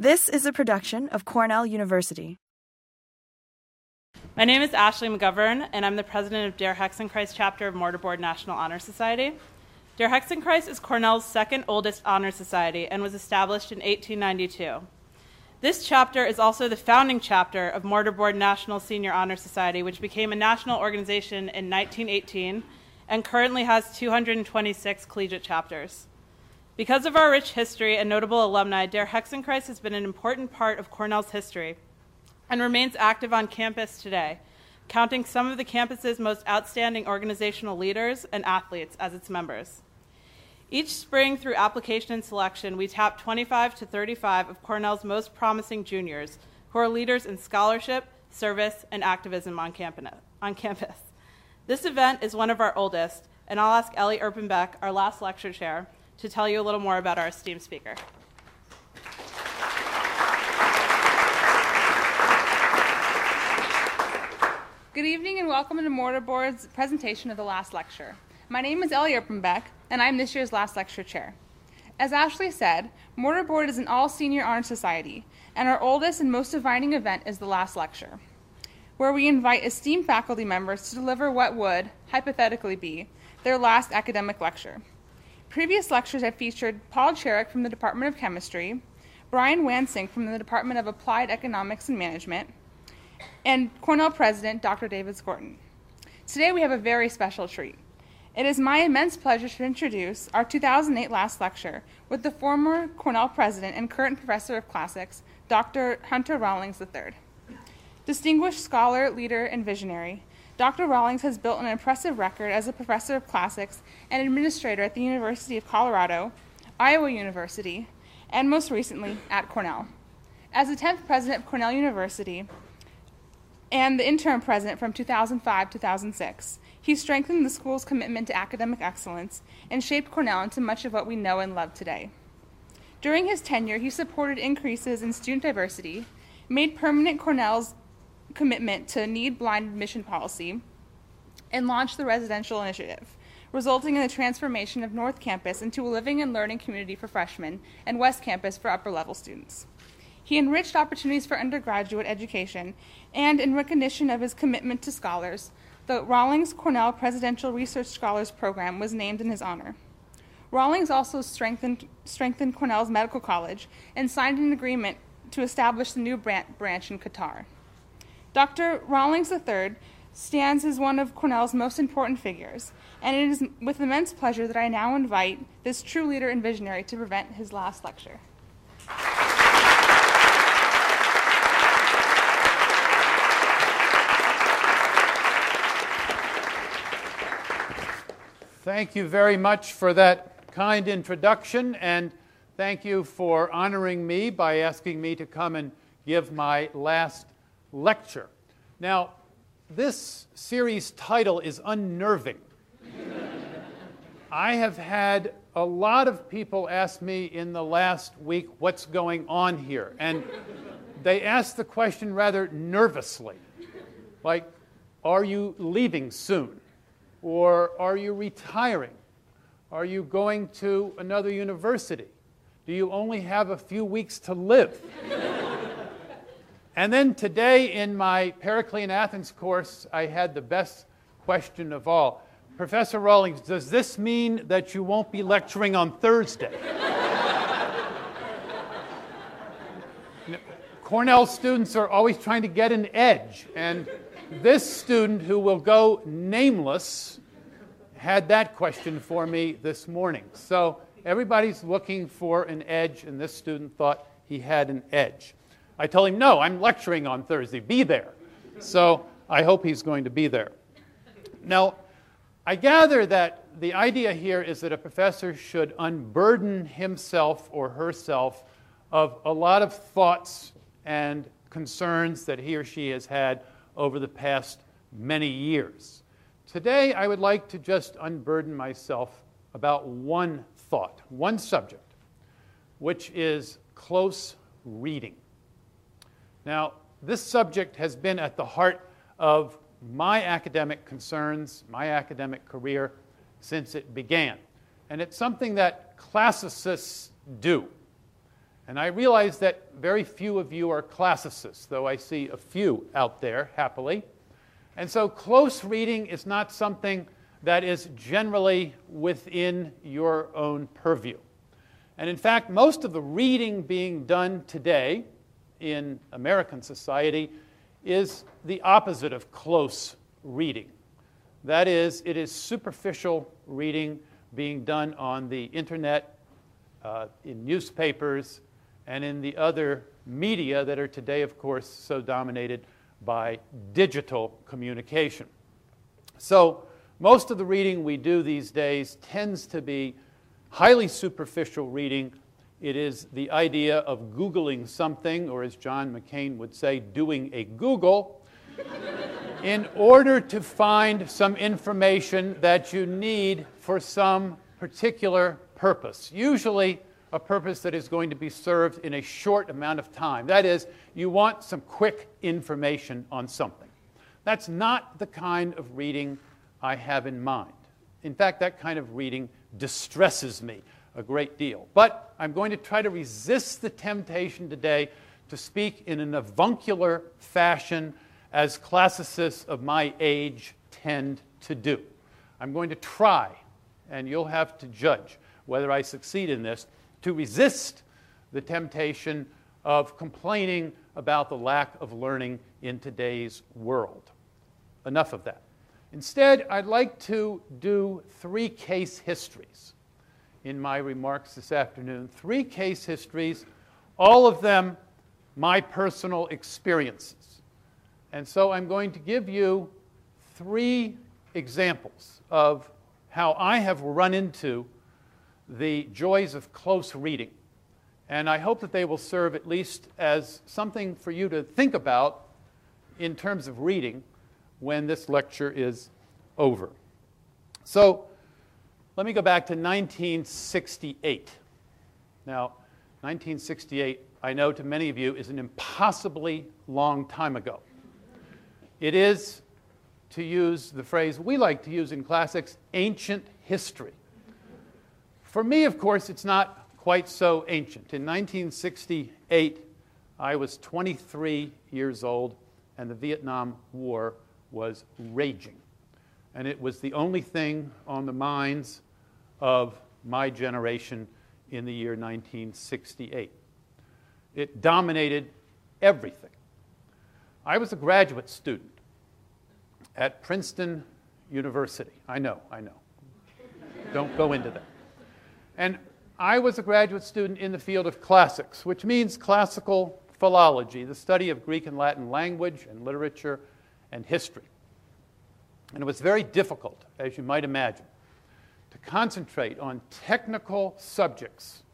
This is a production of Cornell University. My name is Ashley McGovern, and I'm the president of Der Hexenkreis chapter of Mortarboard National Honor Society. Der Hexenkreis is Cornell's second oldest honor society and was established in 1892. This chapter is also the founding chapter of Mortarboard National Senior Honor Society, which became a national organization in 1918 and currently has 226 collegiate chapters. Because of our rich history and notable alumni, Der Hexenkreis has been an important part of Cornell's history and remains active on campus today, counting some of the campus's most outstanding organizational leaders and athletes as its members. Each spring through application and selection, we tap 25 to 35 of Cornell's most promising juniors who are leaders in scholarship, service, and activism on campus. This event is one of our oldest, and I'll ask Ellie Erpenbeck, our last lecture chair, to tell you a little more about our esteemed speaker. Good evening and welcome to Mortarboard's presentation of the last lecture. My name is Ellie Erpenbeck, and I'm this year's last lecture chair. As Ashley said, Mortarboard is an all-senior honor society, and our oldest and most defining event is the last lecture, where we invite esteemed faculty members to deliver what would, hypothetically, be their last academic lecture. Previous lectures have featured Paul Cherrick from the Department of Chemistry, Brian Wansink from the Department of Applied Economics and Management, and Cornell President Dr. David Skorton. Today we have a very special treat. It is my immense pleasure to introduce our 2008 last lecture with the former Cornell President and current Professor of Classics, Dr. Hunter Rawlings III. Distinguished scholar, leader, and visionary, Dr. Rawlings has built an impressive record as a professor of classics and administrator at the University of Colorado, Iowa University, and most recently at Cornell. As the 10th president of Cornell University and the interim president from 2005-2006, he strengthened the school's commitment to academic excellence and shaped Cornell into much of what we know and love today. During his tenure, he supported increases in student diversity, made permanent Cornell's commitment to need-blind admission policy, and launched the residential initiative, resulting in the transformation of North Campus into a living and learning community for freshmen and West Campus for upper-level students. He enriched opportunities for undergraduate education, and in recognition of his commitment to scholars, the Rawlings Cornell Presidential Research Scholars Program was named in his honor. Rawlings also strengthened Cornell's medical college and signed an agreement to establish the new branch in Qatar. Dr. Rawlings III stands as one of Cornell's most important figures, and it is with immense pleasure that I now invite this true leader and visionary to present his last lecture. Thank you very much for that kind introduction, and thank you for honoring me by asking me to come and give my last lecture. Now, this series title is unnerving. I have had a lot of people ask me in the last week what's going on here, and they ask the question rather nervously, like, are you leaving soon? Or are you retiring? Are you going to another university? Do you only have a few weeks to live? And then today in my Periclean Athens course, I had the best question of all. Professor Rawlings, does this mean that you won't be lecturing on Thursday? Cornell students are always trying to get an edge, and this student, who will go nameless, had that question for me this morning. So everybody's looking for an edge, and this student thought he had an edge. I told him, no, I'm lecturing on Thursday. Be there. So I hope he's going to be there. Now, I gather that the idea here is that a professor should unburden himself or herself of a lot of thoughts and concerns that he or she has had over the past many years. Today, I would like to just unburden myself about one thought, one subject, which is close reading. Now, this subject has been at the heart of my academic concerns, my academic career, since it began. And it's something that classicists do. And I realize that very few of you are classicists, though I see a few out there, happily. And so close reading is not something that is generally within your own purview. And in fact, most of the reading being done today in American society is the opposite of close reading. That is, it is superficial reading being done on the internet, in newspapers, and in the other media that are today, of course, so dominated by digital communication. So most of the reading we do these days tends to be highly superficial reading. It is the idea of Googling something, or as John McCain would say, doing a Google, in order to find some information that you need for some particular purpose, usually a purpose that is going to be served in a short amount of time. That is, you want some quick information on something. That's not the kind of reading I have in mind. In fact, that kind of reading distresses me a great deal. But I'm going to try to resist the temptation today to speak in an avuncular fashion as classicists of my age tend to do. I'm going to try, and you'll have to judge whether I succeed in this, to resist the temptation of complaining about the lack of learning in today's world. Enough of that. Instead, I'd like to do 3 case histories in my remarks this afternoon. 3 case histories, all of them my personal experiences. And so I'm going to give you 3 examples of how I have run into the joys of close reading. And I hope that they will serve at least as something for you to think about in terms of reading when this lecture is over. So let me go back to 1968. Now, 1968, I know to many of you, is an impossibly long time ago. It is, to use the phrase we like to use in classics, ancient history. For me, of course, it's not quite so ancient. In 1968, I was 23 years old, and the Vietnam War was raging. And it was the only thing on the minds of my generation in the year 1968. It dominated everything. I was a graduate student at Princeton University. I know. Don't go into that. And I was a graduate student in the field of classics, which means classical philology, the study of Greek and Latin language and literature and history. And it was very difficult, as you might imagine, to concentrate on technical subjects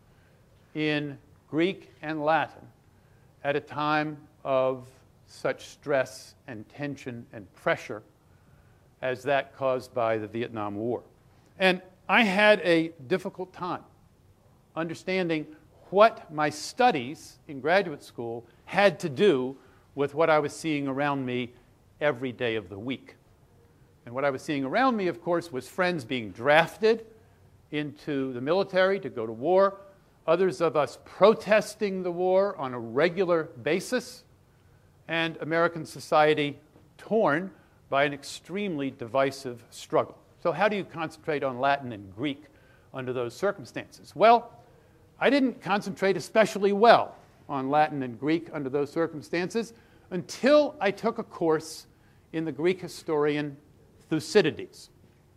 in Greek and Latin at a time of such stress and tension and pressure as that caused by the Vietnam War. And I had a difficult time understanding what my studies in graduate school had to do with what I was seeing around me every day of the week. And what I was seeing around me, of course, was friends being drafted into the military to go to war, others of us protesting the war on a regular basis, and American society torn by an extremely divisive struggle. So how do you concentrate on Latin and Greek under those circumstances? Well, I didn't concentrate especially well on Latin and Greek under those circumstances until I took a course in the Greek historian Thucydides.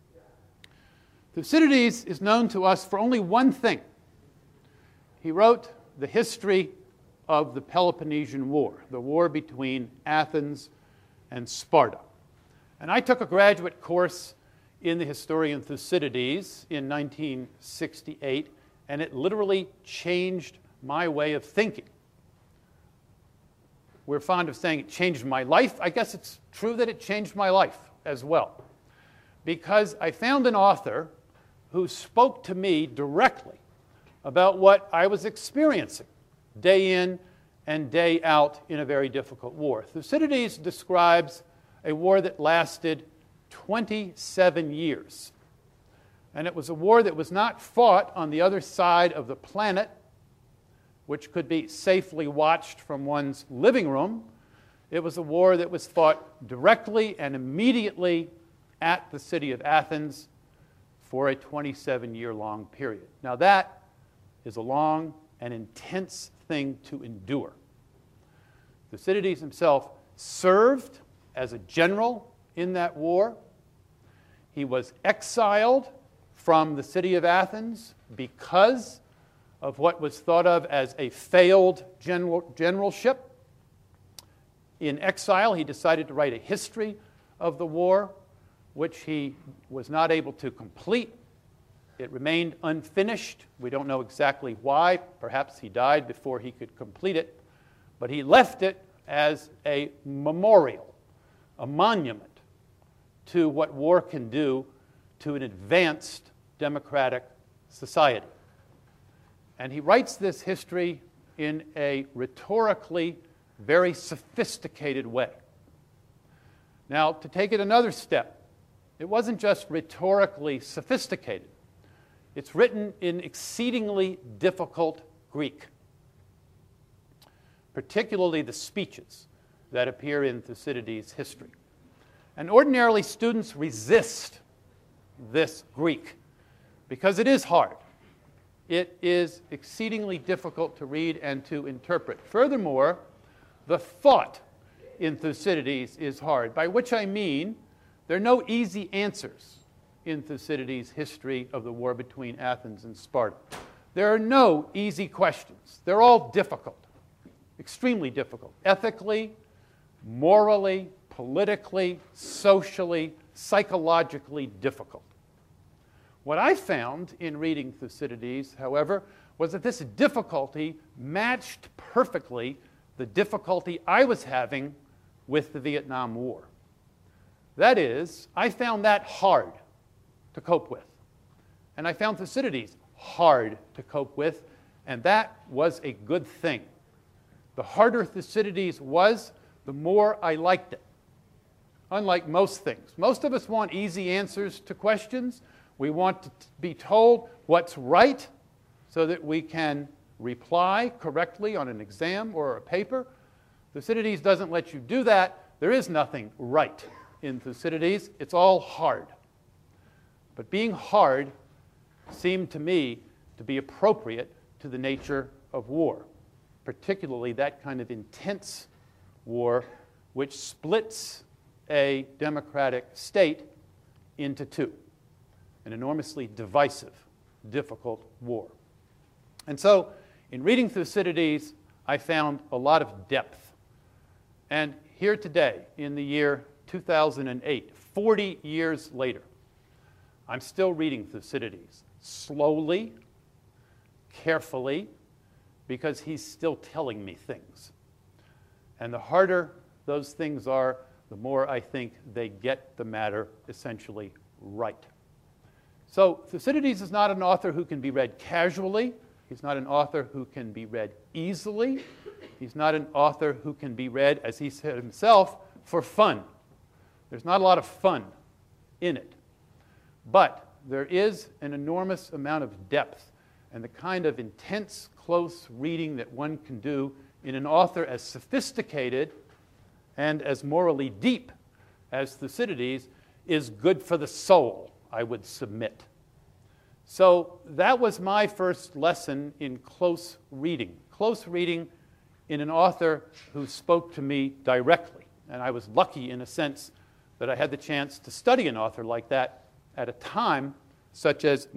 Thucydides is known to us for only one thing. He wrote the history of the Peloponnesian War, the war between Athens and Sparta. And I took a graduate course in the historian Thucydides in 1968, and it literally changed my way of thinking. We're fond of saying it changed my life. I guess it's true that it changed my life as well, because I found an author who spoke to me directly about what I was experiencing day in and day out in a very difficult war. Thucydides describes a war that lasted 27 years. And it was a war that was not fought on the other side of the planet, which could be safely watched from one's living room. It was a war that was fought directly and immediately at the city of Athens for a 27-year-long period. Now that is a long and intense thing to endure. Thucydides himself served as a general in that war. He was exiled from the city of Athens because of what was thought of as a failed generalship. In exile, he decided to write a history of the war, which he was not able to complete. It remained unfinished. We don't know exactly why. Perhaps he died before he could complete it. But he left it as a memorial, a monument to what war can do to an advanced democratic society. And he writes this history in a rhetorically very sophisticated way. Now, to take it another step, it wasn't just rhetorically sophisticated. It's written in exceedingly difficult Greek, particularly the speeches that appear in Thucydides' history. And ordinarily, students resist this Greek because it is hard. It is exceedingly difficult to read and to interpret. Furthermore, the thought in Thucydides is hard, by which I mean there are no easy answers in Thucydides' history of the war between Athens and Sparta. There are no easy questions. They're all difficult, extremely difficult, ethically, morally, politically, socially, psychologically difficult. What I found in reading Thucydides, however, was that this difficulty matched perfectly the difficulty I was having with the Vietnam War. That is, I found that hard to cope with. And I found Thucydides hard to cope with, and that was a good thing. The harder Thucydides was, the more I liked it. Unlike most things. Most of us want easy answers to questions. We want to be told what's right so that we can reply correctly on an exam or a paper. Thucydides doesn't let you do that. There is nothing right in Thucydides. It's all hard. But being hard seemed to me to be appropriate to the nature of war, particularly that kind of intense war which splits a democratic state into two. An enormously divisive, difficult war. And so, in reading Thucydides, I found a lot of depth. And here today, in the year 2008, 40 years later, I'm still reading Thucydides, slowly, carefully, because he's still telling me things. And the harder those things are, the more I think they get the matter essentially right. So Thucydides is not an author who can be read casually. He's not an author who can be read easily. He's not an author who can be read, as he said himself, for fun. There's not a lot of fun in it. But there is an enormous amount of depth and the kind of intense, close reading that one can do in an author as sophisticated and as morally deep as Thucydides is good for the soul, I would submit. So that was my first lesson in close reading. Close reading in an author who spoke to me directly. And I was lucky in a sense that I had the chance to study an author like that at a time such as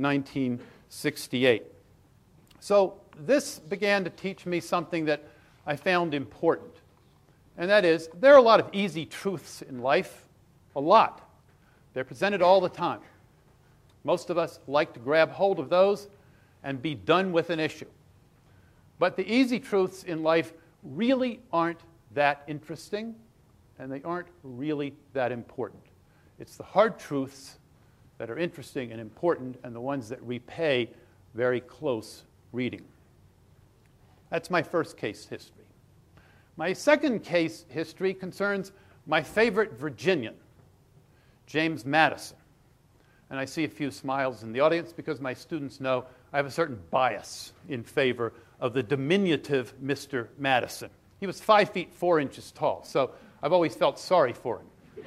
1968. So this began to teach me something that I found important. And that is, there are a lot of easy truths in life. A lot. They're presented all the time. Most of us like to grab hold of those and be done with an issue. But the easy truths in life really aren't that interesting, and they aren't really that important. It's the hard truths that are interesting and important, and the ones that repay very close reading. That's my first case history. My second case history concerns my favorite Virginian, James Madison. And I see a few smiles in the audience because my students know I have a certain bias in favor of the diminutive Mr. Madison. He was 5 feet 4 inches tall, so I've always felt sorry for him.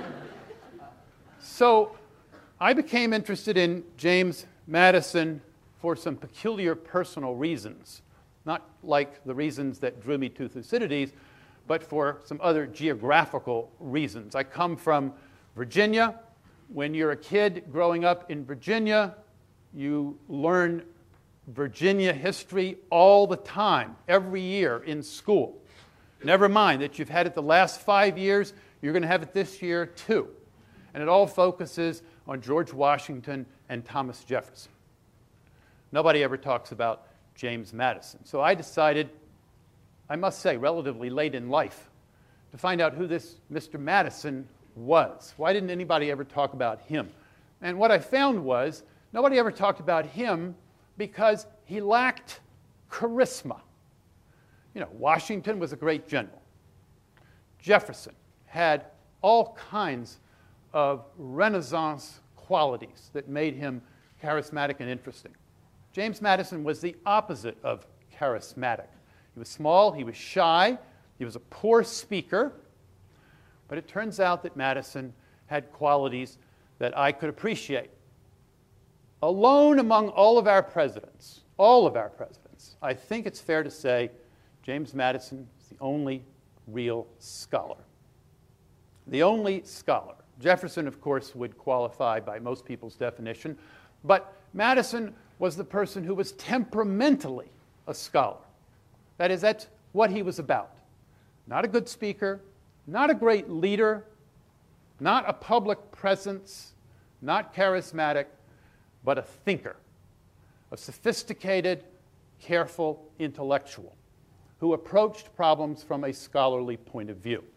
So I became interested in James Madison for some peculiar personal reasons, not like the reasons that drew me to Thucydides, but for some other geographical reasons. I come from Virginia. When you're a kid growing up in Virginia, you learn Virginia history all the time, every year in school. Never mind that you've had it the last 5 years, you're going to have it this year too. And it all focuses on George Washington and Thomas Jefferson. Nobody ever talks about James Madison. So I decided, I must say, relatively late in life, to find out who this Mr. Madison was. Why didn't anybody ever talk about him? And what I found was nobody ever talked about him because he lacked charisma. You know, Washington was a great general. Jefferson had all kinds of Renaissance qualities that made him charismatic and interesting. James Madison was the opposite of charismatic. He was small, he was shy, he was a poor speaker, but it turns out that Madison had qualities that I could appreciate. Alone among all of our presidents, I think it's fair to say James Madison is the only real scholar. The only scholar. Jefferson, of course, would qualify by most people's definition, but Madison was the person who was temperamentally a scholar. That is, that's what he was about. Not a good speaker, not a great leader, not a public presence, not charismatic, but a thinker, a sophisticated, careful intellectual who approached problems from a scholarly point of view.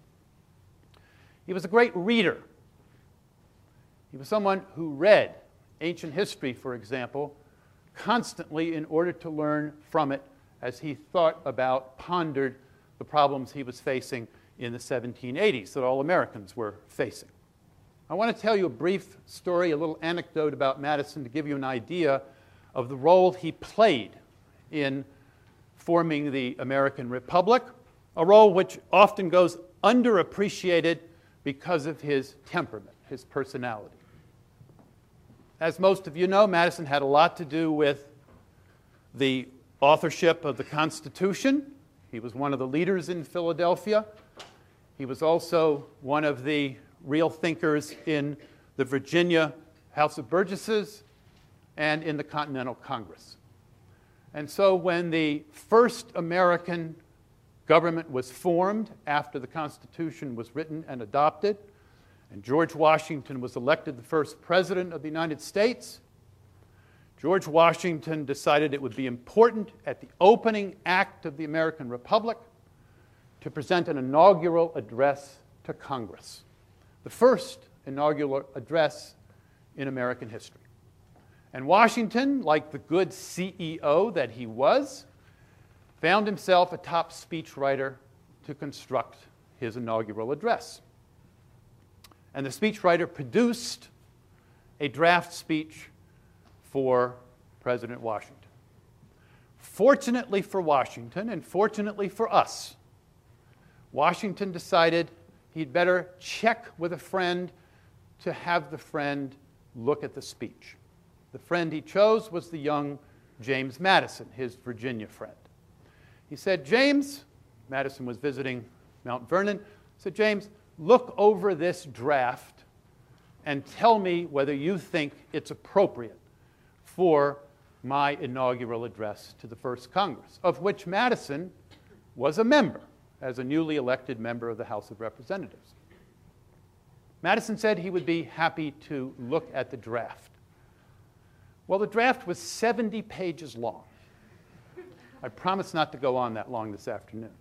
He was a great reader. He was someone who read ancient history, for example, constantly in order to learn from it as he thought about, pondered the problems he was facing in the 1780s that all Americans were facing. I want to tell you a brief story, a little anecdote about Madison to give you an idea of the role he played in forming the American Republic, a role which often goes underappreciated because of his temperament, his personality. As most of you know, Madison had a lot to do with the authorship of the Constitution. He was one of the leaders in Philadelphia. He was also one of the real thinkers in the Virginia House of Burgesses and in the Continental Congress. And so when the first American government was formed after the Constitution was written and adopted, and George Washington was elected the first president of the United States, George Washington decided it would be important at the opening act of the American Republic to present an inaugural address to Congress, the first inaugural address in American history. And Washington, like the good CEO that he was, found himself a top speechwriter to construct his inaugural address. And the speechwriter produced a draft speech for President Washington. Fortunately for Washington, and fortunately for us, Washington decided he'd better check with a friend to have the friend look at the speech. The friend he chose was the young James Madison, his Virginia friend. He said, James, Madison was visiting Mount Vernon, said, James, look over this draft and tell me whether you think it's appropriate for my inaugural address to the first Congress, of which Madison was a member, as a newly elected member of the House of Representatives. Madison said he would be happy to look at the draft. Well, the draft was 70 pages long. I promise not to go on that long this afternoon.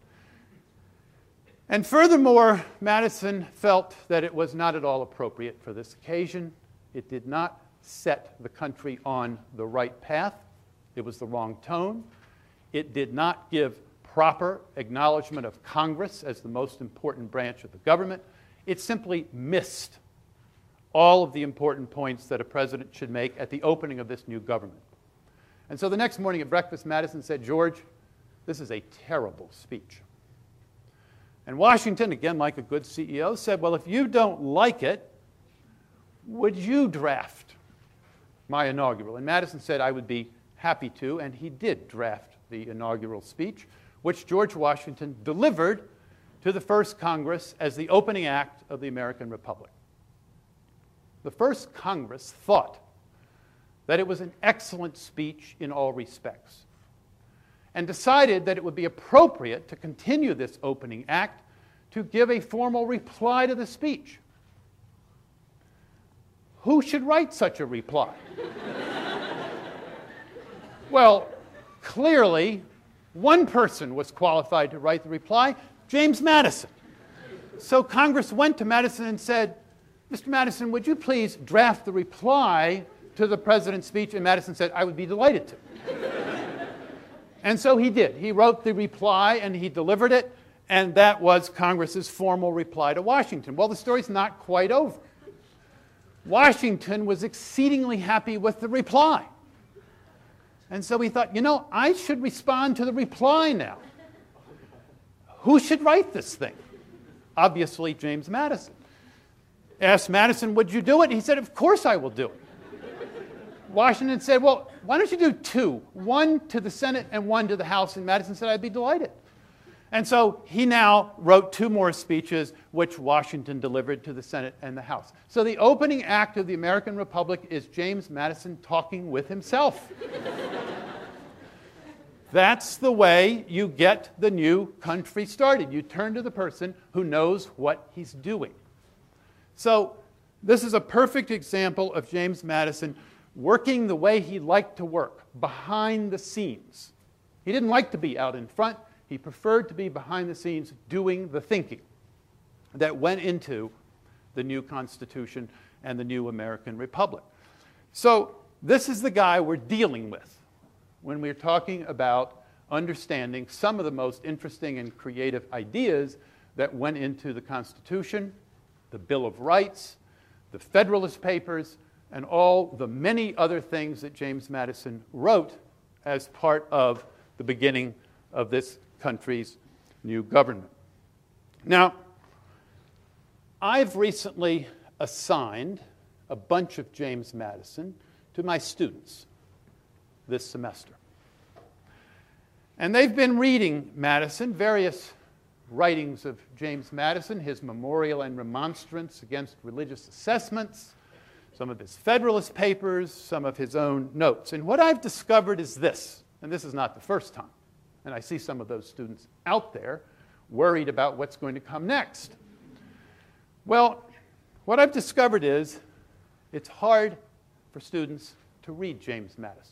And furthermore, Madison felt that it was not at all appropriate for this occasion. It did not set the country on the right path. It was the wrong tone. It did not give proper acknowledgement of Congress as the most important branch of the government. It simply missed all of the important points that a president should make at the opening of this new government. And so the next morning at breakfast, Madison said, George, this is a terrible speech. And Washington, again, like a good CEO, said, well, if you don't like it, would you draft my inaugural? And Madison said, I would be happy to, and he did draft the inaugural speech, which George Washington delivered to the first Congress as the opening act of the American Republic. The first Congress thought that it was an excellent speech in all respects, and decided that it would be appropriate to continue this opening act to give a formal reply to the speech. Who should write such a reply? Well, clearly, one person was qualified to write the reply, James Madison. So Congress went to Madison and said, Mr. Madison, would you please draft the reply to the president's speech? And Madison said, I would be delighted to. And so he did. He wrote the reply and he delivered it, and that was Congress's formal reply to Washington. Well, the story's not quite over. Washington was exceedingly happy with the reply. And so he thought, I should respond to the reply now. Who should write this thing? Obviously, James Madison. Asked Madison, would you do it? He said, of course I will do it. Washington said, well, why don't you do two? One to the Senate and one to the House. And Madison said, I'd be delighted. And so he now wrote two more speeches, which Washington delivered to the Senate and the House. So the opening act of the American Republic is James Madison talking with himself. That's the way you get the new country started. You turn to the person who knows what he's doing. So this is a perfect example of James Madison working the way he liked to work, behind the scenes. He didn't like to be out in front. He preferred to be behind the scenes doing the thinking that went into the new Constitution and the new American Republic. So this is the guy we're dealing with when we're talking about understanding some of the most interesting and creative ideas that went into the Constitution, the Bill of Rights, the Federalist Papers, and all the many other things that James Madison wrote as part of the beginning of this country's new government. Now, I've recently assigned a bunch of James Madison to my students this semester. And they've been reading Madison, various writings of James Madison, his memorial and remonstrance against religious assessments, some of his Federalist Papers, some of his own notes. And what I've discovered is this, and this is not the first time, and I see some of those students out there worried about what's going to come next. Well, what I've discovered is it's hard for students to read James Madison.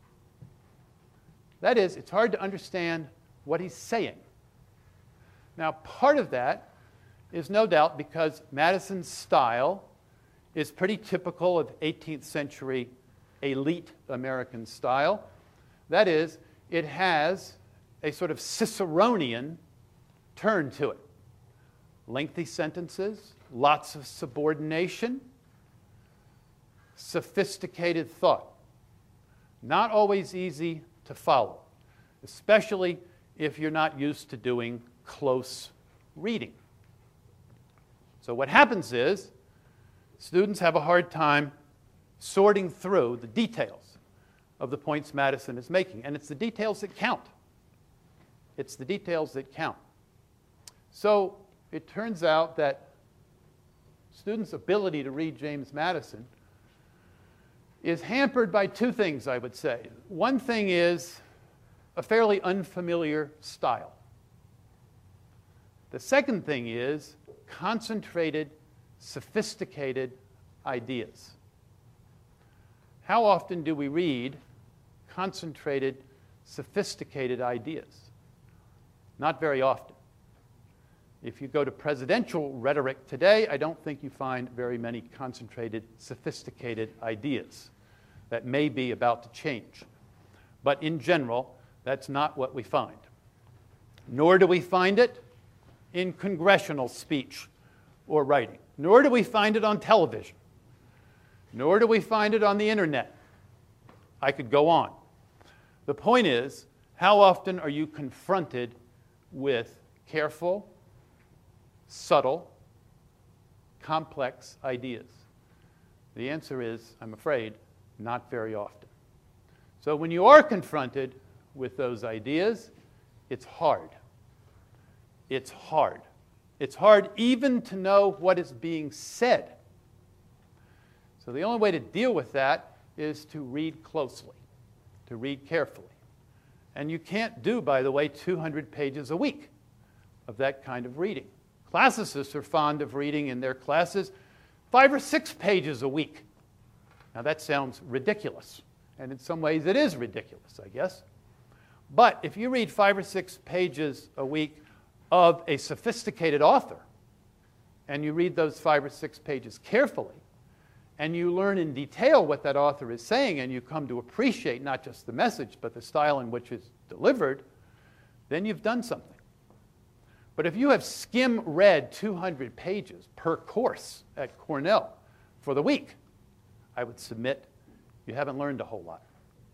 That is, it's hard to understand what he's saying. Now, part of that is no doubt because Madison's style is pretty typical of 18th century elite American style. That is, it has a sort of Ciceronian turn to it. Lengthy sentences, lots of subordination, sophisticated thought. Not always easy to follow, especially if you're not used to doing close reading. So what happens is students have a hard time sorting through the details of the points Madison is making. And it's the details that count. It's the details that count. So it turns out that students' ability to read James Madison is hampered by two things, I would say. One thing is a fairly unfamiliar style. The second thing is concentrated, sophisticated ideas. How often do we read concentrated, sophisticated ideas? Not very often. If you go to presidential rhetoric today, I don't think you find very many concentrated, sophisticated ideas. That may be about to change. But in general, that's not what we find. Nor do we find it in congressional speech or writing. Nor do we find it on television. Nor do we find it on the internet. I could go on. The point is, How often are you confronted with careful, subtle, complex ideas? The answer is, I'm afraid, not very often. So when you are confronted with those ideas, it's hard. It's hard. It's hard even to know what is being said. So the only way to deal with that is to read closely, to read carefully. And you can't do, by the way, 200 pages a week of that kind of reading. Classicists are fond of reading in their classes 5 or 6 pages a week. Now that sounds ridiculous, and in some ways it is ridiculous, I guess. But if you read 5 or 6 pages a week of a sophisticated author, and you read those 5 or 6 pages carefully, and you learn in detail what that author is saying, and you come to appreciate not just the message, but the style in which it's delivered, then you've done something. But if you have skim-read 200 pages per course at Cornell for the week, I would submit you haven't learned a whole lot.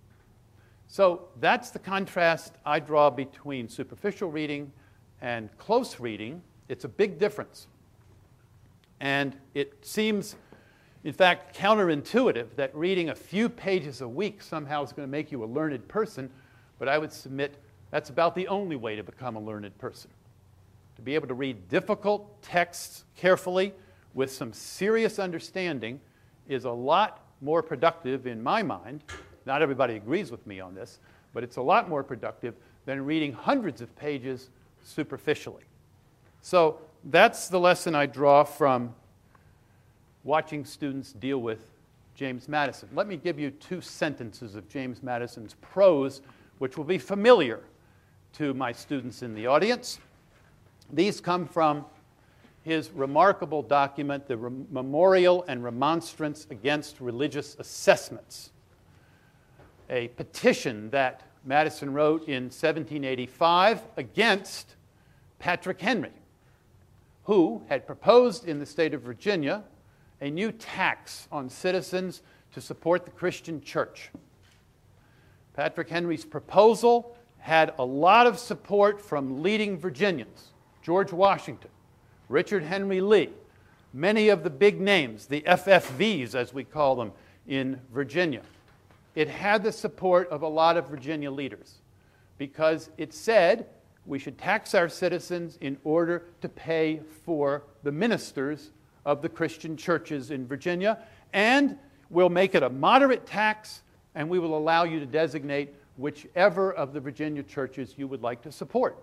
So that's the contrast I draw between superficial reading and close reading. It's a big difference. And it seems, in fact, counterintuitive that reading a few pages a week somehow is going to make you a learned person, but I would submit that's about the only way to become a learned person. To be able to read difficult texts carefully with some serious understanding is a lot more productive in my mind. Not everybody agrees with me on this, but it's a lot more productive than reading hundreds of pages superficially. So that's the lesson I draw from watching students deal with James Madison. Let me give you 2 sentences of James Madison's prose, which will be familiar to my students in the audience. These come from his remarkable document, the Memorial and Remonstrance Against Religious Assessments, a petition that Madison wrote in 1785 against Patrick Henry, who had proposed in the state of Virginia a new tax on citizens to support the Christian church. Patrick Henry's proposal had a lot of support from leading Virginians: George Washington, Richard Henry Lee, many of the big names, the FFVs as we call them in Virginia. It had the support of a lot of Virginia leaders because it said we should tax our citizens in order to pay for the ministers of the Christian churches in Virginia, and we'll make it a moderate tax, and we will allow you to designate whichever of the Virginia churches you would like to support.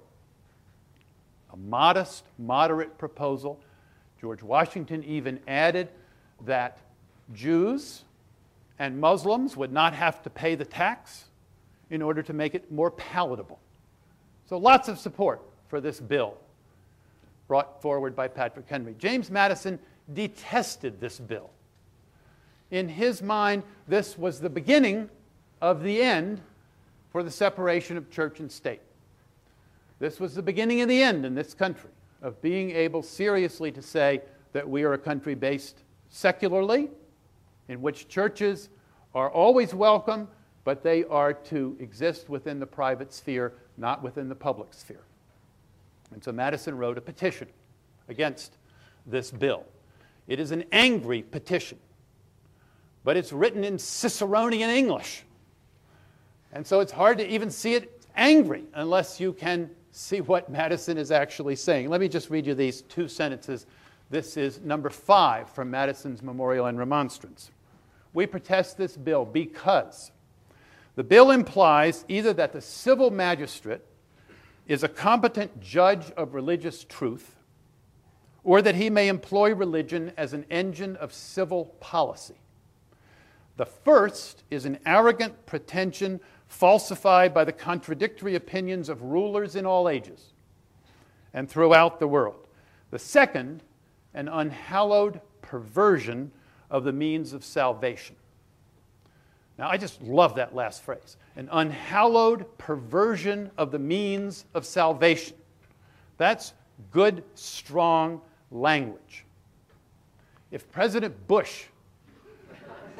A modest, moderate proposal. George Washington even added that Jews and Muslims would not have to pay the tax in order to make it more palatable. So lots of support for this bill brought forward by Patrick Henry. James Madison detested this bill. In his mind, this was the beginning of the end for the separation of church and state. This was the beginning of the end in this country of being able seriously to say that we are a country based secularly, in which churches are always welcome, but they are to exist within the private sphere, not within the public sphere. And so Madison wrote a petition against this bill. It is an angry petition, but it's written in Ciceronian English. And so it's hard to even see it angry unless you can see what Madison is actually saying. Let me just read you these 2 sentences. This is number 5 from Madison's Memorial and Remonstrance. We protest this bill because the bill implies either that the civil magistrate is a competent judge of religious truth, or that he may employ religion as an engine of civil policy. The first is an arrogant pretension falsified by the contradictory opinions of rulers in all ages and throughout the world. The second, an unhallowed perversion of the means of salvation. Now, I just love that last phrase. An unhallowed perversion of the means of salvation. That's good, strong language. If President Bush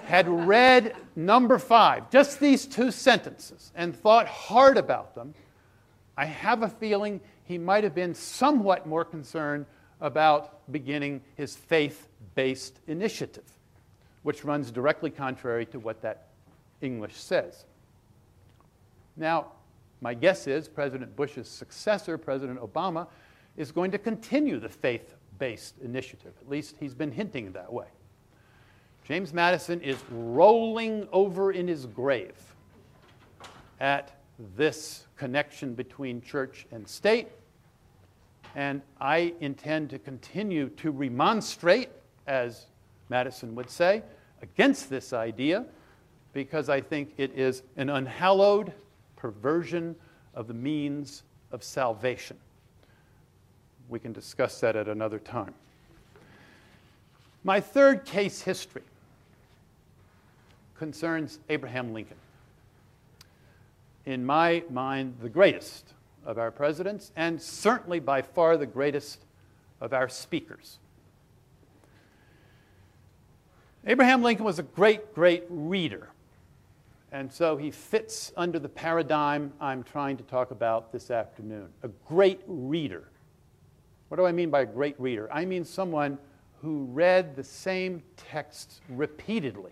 had read number 5, just these 2 sentences, and thought hard about them, I have a feeling he might have been somewhat more concerned about beginning his faith-based initiative, which runs directly contrary to what that English says. Now, my guess is President Bush's successor, President Obama, is going to continue the faith-based initiative. At least he's been hinting that way. James Madison is rolling over in his grave at this connection between church and state, and I intend to continue to remonstrate, as Madison would say, against this idea, because I think it is an unhallowed perversion of the means of salvation. We can discuss that at another time. My third case history concerns Abraham Lincoln. In my mind, the greatest of our presidents, and certainly by far the greatest of our speakers. Abraham Lincoln was a great, great reader. And so he fits under the paradigm I'm trying to talk about this afternoon. A great reader. What do I mean by a great reader? I mean someone who read the same texts repeatedly.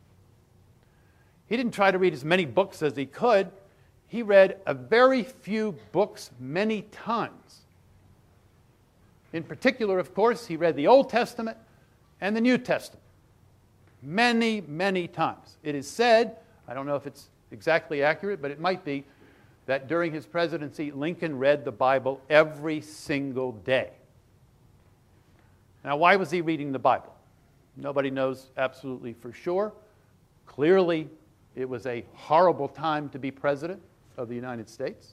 He didn't try to read as many books as he could. He read a very few books many times. In particular, of course, he read the Old Testament and the New Testament many, many times. It is said, I don't know if it's exactly accurate, but it might be, that during his presidency, Lincoln read the Bible every single day. Now, why was he reading the Bible? Nobody knows absolutely for sure. Clearly, it was a horrible time to be president of the United States.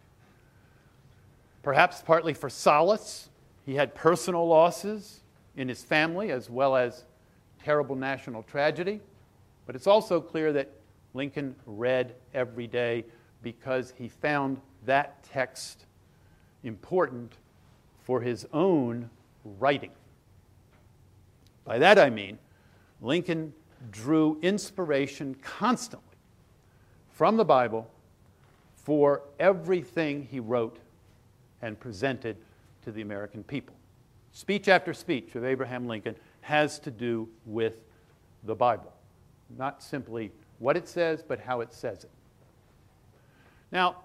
Perhaps partly for solace. He had personal losses in his family as well as terrible national tragedy. But it's also clear that Lincoln read every day because he found that text important for his own writing. By that I mean, Lincoln drew inspiration constantly from the Bible for everything he wrote and presented to the American people. Speech after speech of Abraham Lincoln has to do with the Bible. Not simply what it says, but how it says it. Now,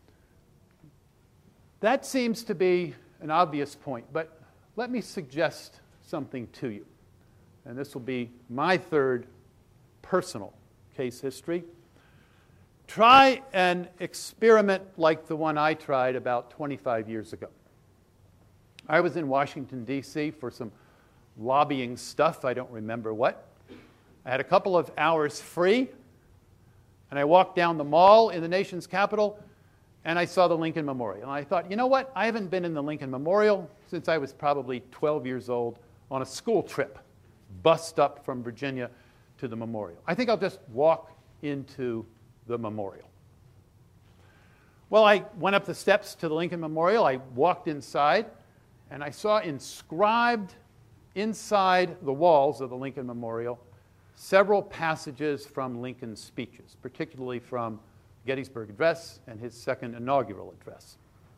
that seems to be an obvious point, but let me suggest something to you. And this will be my third personal case history. Try an experiment like the one I tried about 25 years ago. I was in Washington, D.C. for some lobbying stuff, I don't remember what. I had a couple of hours free, and I walked down the mall in the nation's capital, and I saw the Lincoln Memorial. And I thought, you know what? I haven't been in the Lincoln Memorial since I was probably 12 years old on a school trip, bussed up from Virginia to the memorial. I think I'll just walk into the memorial. Well, I went up the steps to the Lincoln Memorial. I walked inside, and I saw inscribed inside the walls of the Lincoln Memorial several passages from Lincoln's speeches, particularly from Gettysburg Address and his second inaugural address.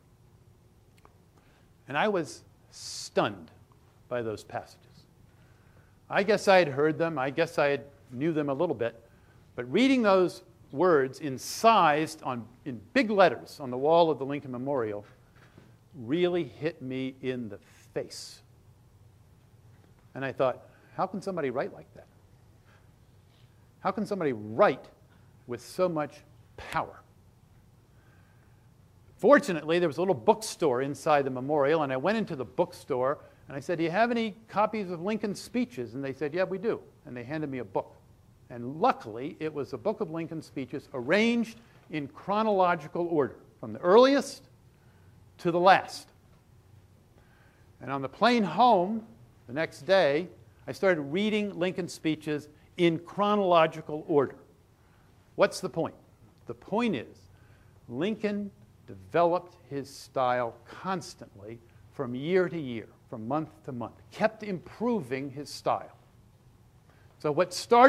And I was stunned by those passages. I guess I had heard them. I guess I knew them a little bit. But reading those words incised in big letters on the wall of the Lincoln Memorial really hit me in the face. And I thought, how can somebody write like that? How can somebody write with so much power? Fortunately, there was a little bookstore inside the memorial, and I went into the bookstore, and I said, do you have any copies of Lincoln's speeches? And they said, yeah, we do. And they handed me a book. And luckily, it was a book of Lincoln's speeches arranged in chronological order, from the earliest to the last. And on the plane home the next day, I started reading Lincoln's speeches in chronological order. What's the point? The point is, Lincoln developed his style constantly from year to year, from month to month, kept improving his style. So what started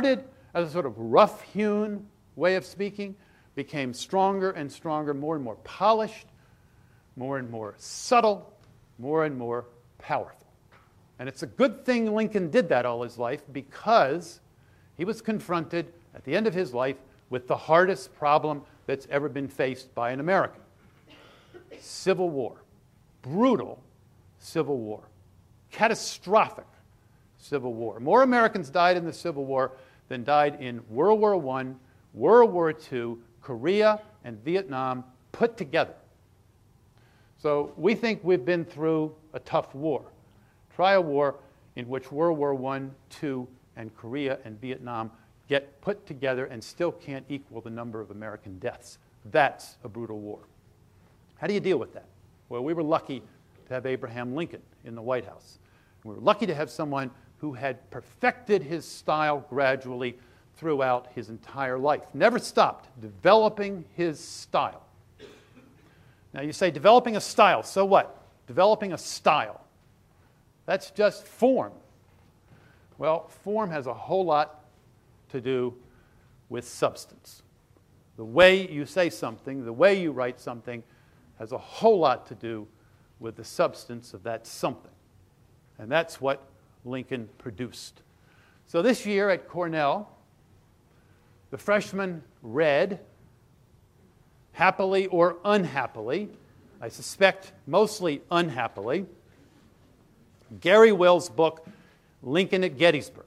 as a sort of rough-hewn way of speaking, became stronger and stronger, more and more polished, more and more subtle, more and more powerful. And it's a good thing Lincoln did that all his life, because he was confronted at the end of his life with the hardest problem that's ever been faced by an American. Civil war. Brutal Civil War. Catastrophic Civil War. More Americans died in the Civil War than died in World War I, World War II, Korea, and Vietnam put together. So we think we've been through a tough war. Try a war in which World War I, II, and Korea and Vietnam get put together and still can't equal the number of American deaths. That's a brutal war. How do you deal with that? Well, we were lucky to have Abraham Lincoln in the White House. We were lucky to have someone who had perfected his style gradually throughout his entire life. Never stopped developing his style. Now you say, developing a style, so what? Developing a style. That's just form. Well, form has a whole lot to do with substance. The way you say something, the way you write something, has a whole lot to do with the substance of that something. And that's what Lincoln produced. So this year at Cornell, the freshmen read, happily or unhappily, I suspect mostly unhappily, Gary Will's book, Lincoln at Gettysburg.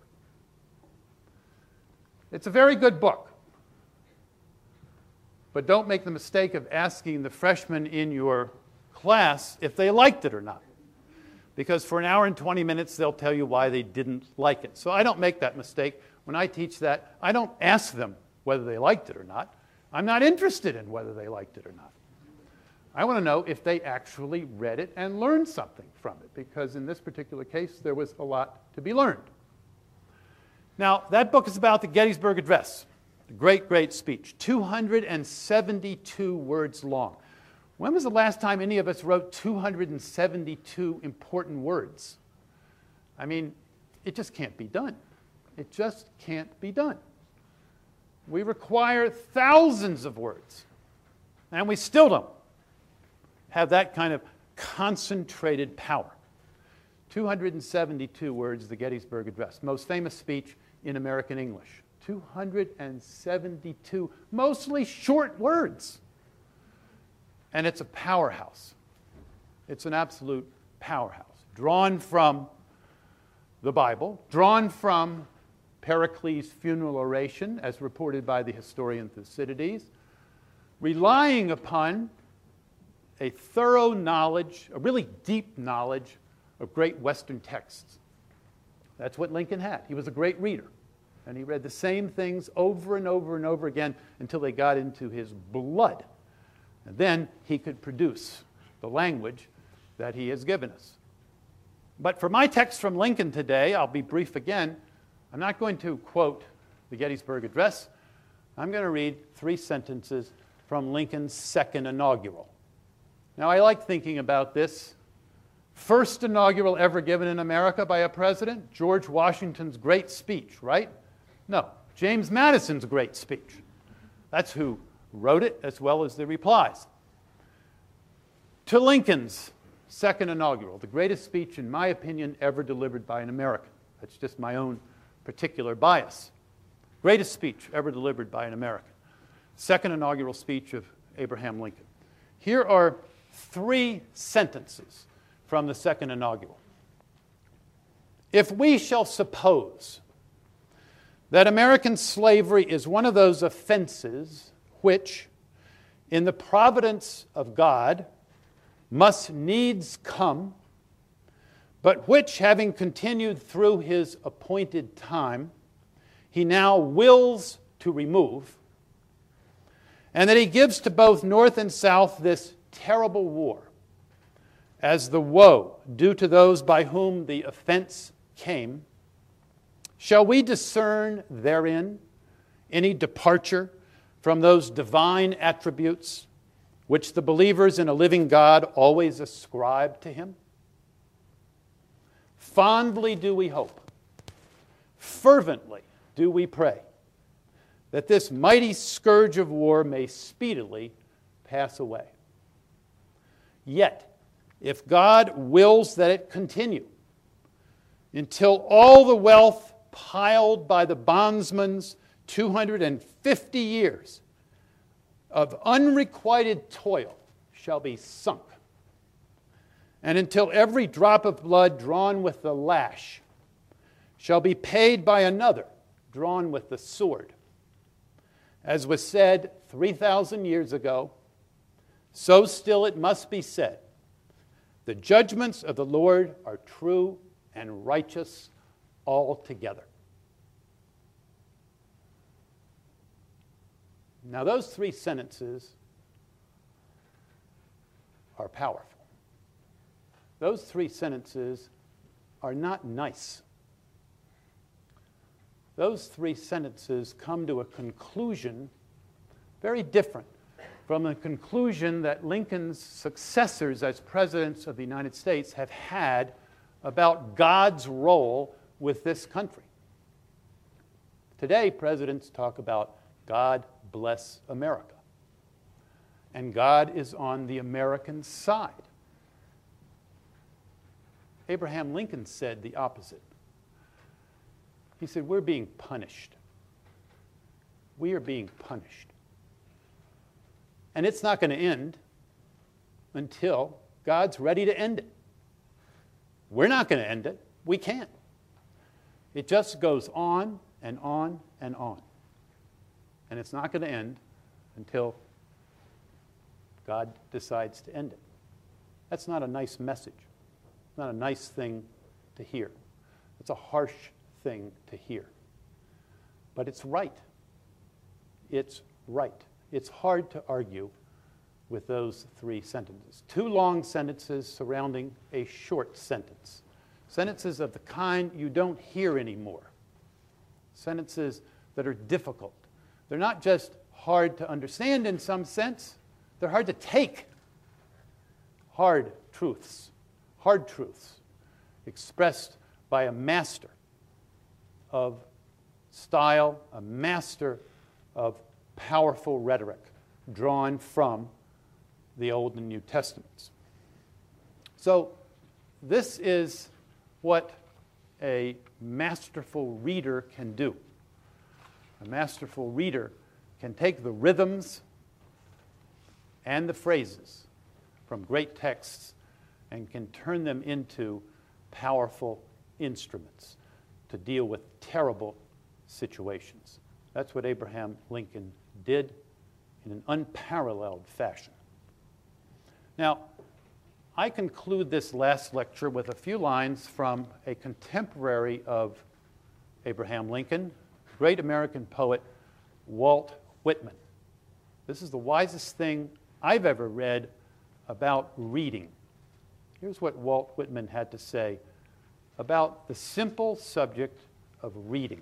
It's a very good book. But don't make the mistake of asking the freshmen in your class if they liked it or not. Because for an hour and 20 minutes, they'll tell you why they didn't like it. So I don't make that mistake. When I teach that, I don't ask them whether they liked it or not. I'm not interested in whether they liked it or not. I want to know if they actually read it and learned something from it, because in this particular case, there was a lot to be learned. Now, that book is about the Gettysburg Address, the great, great speech, 272 words long. When was the last time any of us wrote 272 important words? I mean, it just can't be done. It just can't be done. We require thousands of words, and we still don't have that kind of concentrated power. 272 words, the Gettysburg Address, most famous speech in American English. 272, mostly short words. And it's a powerhouse. It's an absolute powerhouse, drawn from the Bible, drawn from Pericles' funeral oration, as reported by the historian Thucydides, relying upon a thorough knowledge, a really deep knowledge of great Western texts. That's what Lincoln had. He was a great reader. And he read the same things over and over and over again until they got into his blood. And then he could produce the language that he has given us. But for my text from Lincoln today, I'll be brief again. I'm not going to quote the Gettysburg Address. I'm going to read 3 sentences from Lincoln's second inaugural. Now, I like thinking about this. First inaugural ever given in America by a president, George Washington's great speech, right? No, James Madison's great speech. That's who wrote it, as well as the replies. To Lincoln's second inaugural, the greatest speech, in my opinion, ever delivered by an American. That's just my own particular bias. Greatest speech ever delivered by an American. Second inaugural speech of Abraham Lincoln. Here are 3 sentences from the second inaugural. If we shall suppose that American slavery is one of those offenses which, in the providence of God, must needs come, but which, having continued through his appointed time, he now wills to remove, and that he gives to both North and South this terrible war as the woe due to those by whom the offense came, shall we discern therein any departure from those divine attributes which the believers in a living God always ascribe to him? Fondly do we hope, fervently do we pray, that this mighty scourge of war may speedily pass away. Yet, if God wills that it continue until all the wealth piled by the bondsman's 250 years of unrequited toil shall be sunk, and until every drop of blood drawn with the lash shall be paid by another drawn with the sword. As was said 3,000 years ago, so still it must be said, the judgments of the Lord are true and righteous altogether. Now those three sentences are powerful. Those three sentences are not nice. Those three sentences come to a conclusion very different from the conclusion that Lincoln's successors as presidents of the United States have had about God's role with this country. Today, presidents talk about God bless America. And God is on the American side. Abraham Lincoln said the opposite. He said, we're being punished. We are being punished. And it's not going to end until God's ready to end it. We're not going to end it. We can't. It just goes on and on and on. And it's not going to end until God decides to end it. That's not a nice message. It's not a nice thing to hear. It's a harsh thing to hear. But it's right. It's right. It's hard to argue with those three sentences. Two long sentences surrounding a short sentence. Sentences of the kind you don't hear anymore. Sentences that are difficult. They're not just hard to understand in some sense, they're hard to take. Hard truths expressed by a master of style, a master of powerful rhetoric drawn from the Old and New Testaments. So this is what a masterful reader can do. A masterful reader can take the rhythms and the phrases from great texts and can turn them into powerful instruments to deal with terrible situations. That's what Abraham Lincoln did in an unparalleled fashion. Now, I conclude this last lecture with a few lines from a contemporary of Abraham Lincoln, great American poet Walt Whitman. This is the wisest thing I've ever read about reading. Here's what Walt Whitman had to say about the simple subject of reading.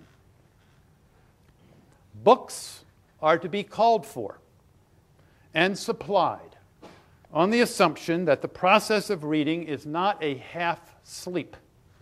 Books are to be called for and supplied on the assumption that the process of reading is not a half sleep,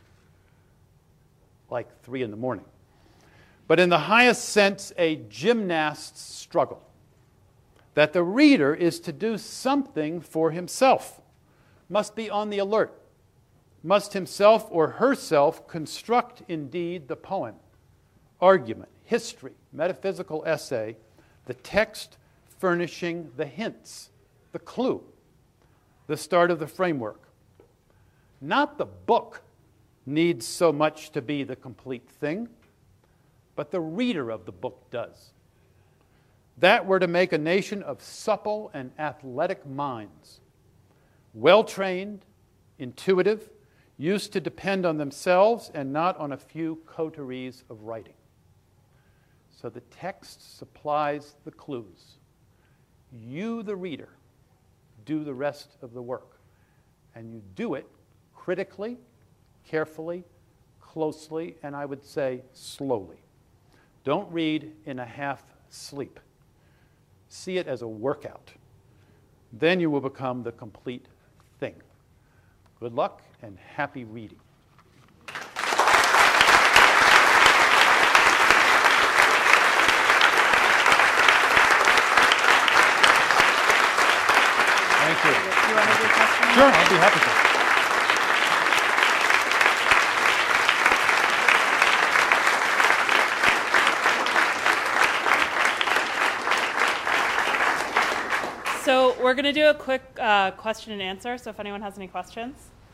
like 3 in the morning, but in the highest sense a gymnast's struggle, that the reader is to do something for himself, must be on the alert, must himself or herself construct indeed the poem, argument, history, metaphysical essay, the text furnishing the hints, the clue, the start of the framework. Not the book needs so much to be the complete thing, but the reader of the book does. That were to make a nation of supple and athletic minds, well-trained, intuitive, used to depend on themselves and not on a few coteries of writing. So the text supplies the clues. You, the reader, do the rest of the work. And you do it critically, carefully, closely, and I would say slowly. Don't read in a half sleep. See it as a workout. Then you will become the complete thing. Good luck and happy reading. want to do a question? Sure, I'd be happy to. So we're going to do a quick question and answer. So if anyone has any questions.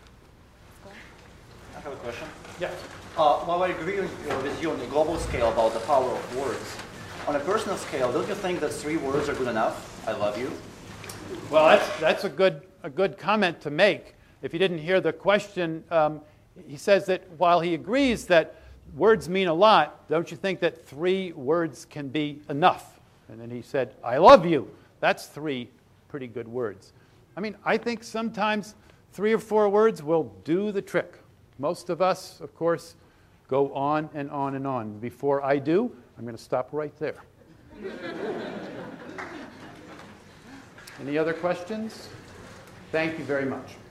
I have a question. Yes. While I agree with you on the global scale about the power of words, on a personal scale, don't you think that 3 words are good enough? I love you. Well, that's a good comment to make. If you didn't hear the question, he says that while he agrees that words mean a lot, don't you think that 3 words can be enough? And then he said, I love you. That's 3 pretty good words. I mean, I think sometimes 3 or 4 words will do the trick. Most of us, of course, go on and on and on. Before I do, I'm going to stop right there. Any other questions? Thank you very much.